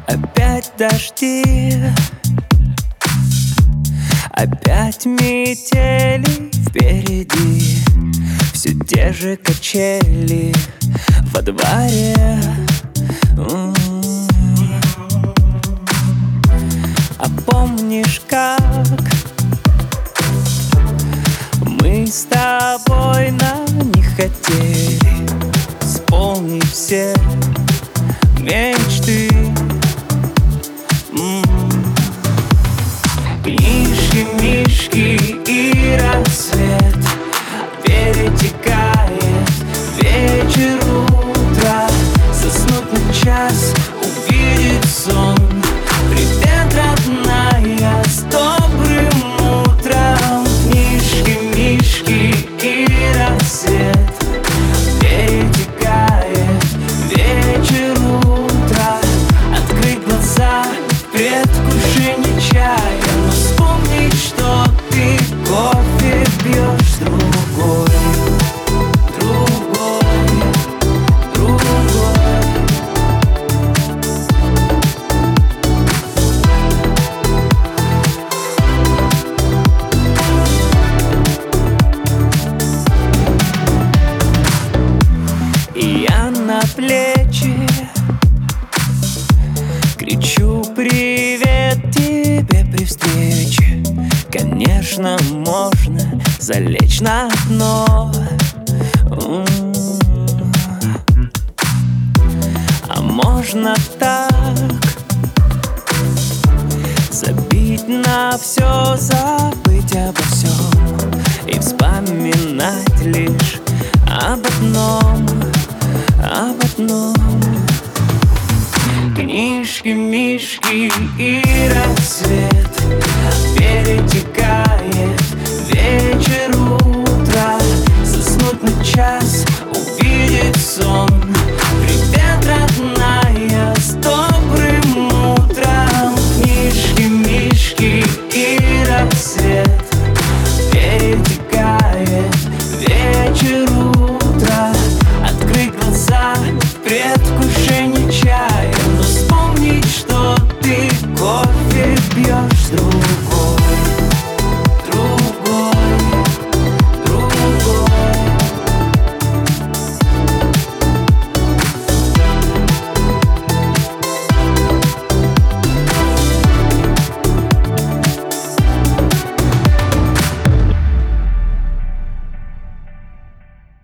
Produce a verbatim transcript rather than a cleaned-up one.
Опять дожди, опять метели впереди, все те же качели во дворе. А помнишь, как мы с тобой на них хотели исполнить все мечты? Книжки, мишки и рассвет перетекает вечер, утро. Заснуть на час, увидеть сон. Привет, родная, с добрым утром. Мишки, мишки и рассвет перетекает вечер, утро. Открыть глаза в предвкушении чая, но вспомнить, что ты кофе пьешь другой, другой, другой. И я на плечи кричу привет тебе при встрече. Конечно, можно залечь на дно, а можно так забить на все, забыть обо всем и вспоминать лишь об одном, об одном. Книжки, мишки и